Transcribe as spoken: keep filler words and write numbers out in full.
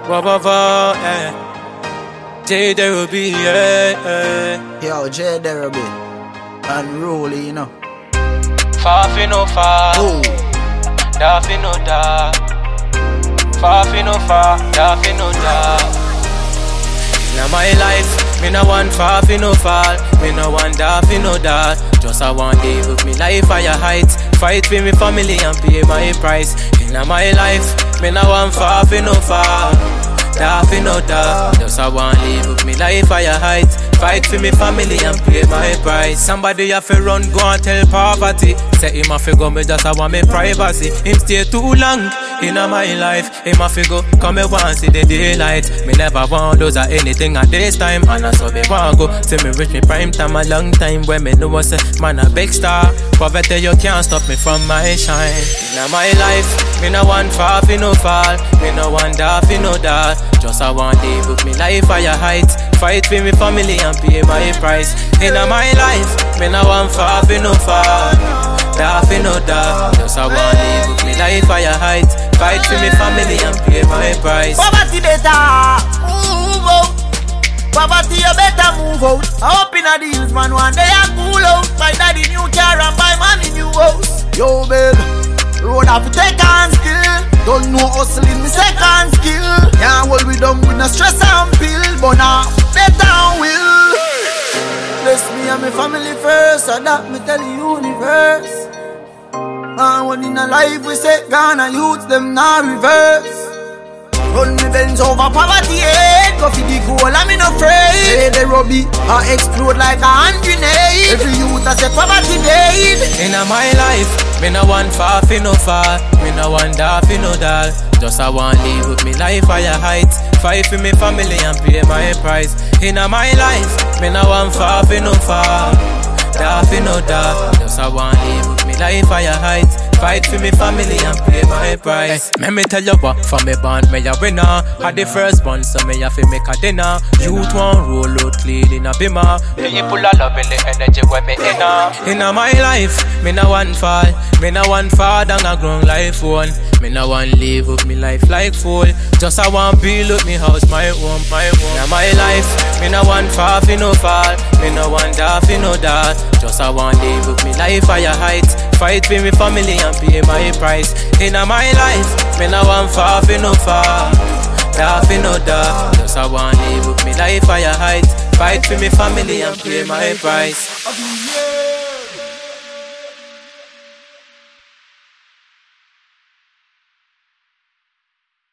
Wah wah wah, yeah. J Derubi, yeah, yeah. Yo, J Derubi, unruly, you know. Far fi no far, Oh, da fi no da. Far fi no far, da fi no da. Inna my life, me no want far fi no fall. Me no want da fi no da. Just I want live with me life higher heights. Fight for me family and pay my price. Inna my life, me no want far fi no fall. Da fi no da. Just I want live with me life higher heights. Fight for me family and pay my price. Somebody have to run, go and tell poverty. Say him have to go, me just I want me privacy. Him stay too long in my life. Him have to go, come me want see the daylight. Me never want those or anything at this time. And I saw me want go. See me reach me prime time a long time. When me know what's a man a big star. Poverty you can't stop me from my shine. In my life, me no want far fi no fall. Me no want da fi no da. Just I want live with me life higher heights. Fight for me family and pay my price. In my life, me no want far fi no fall. Da fi no da. Just I want live with me life higher heights. Fight for me family and pay my price. poverty better move out. Poverty you better move out. I hope in a deals man one day I cool out. My daddy new car and buy money new house. Yo babe, road have to take on skill. Don't know hustling me second skill. Can't hold we down with no stress and pill. But now better will. Bless me and my family first. So that me tell the universe. And when in a life we say Ghana youths them now reverse. Run me bends over poverty head. Go for the goal and me no afraid. Say the Robbie I explode like a hand grenade. Every youth I say poverty dead. In my life, me no want far fi no far. Me no want da fi no da. Just I want live with me life higher heights. Fight for me family and pay my price. In my life, me no want far fi no far. Da fi no da. Just I want live with me life higher heights. Fight for me family and pay my price. Let me tell you what, from me band me a winner. Had the first one, so me have to make a dinner. Youth one roll out clean in a bimmer. People are loving the energy when me inna. Inna my life, me no want fall. Me no want fall down a ground life one. Me no want live with me life like fool. Just I want build up me house, my home, my home. Inna my life, me no want fall fi no fall. Me no want da fi no da. Just I want live with me life higher heights. Fight for me family and pay my price. Inna my life, me no want far fi no far. Da fi no da. Just I want live with me life higher heights. Fight for me family and pay my price.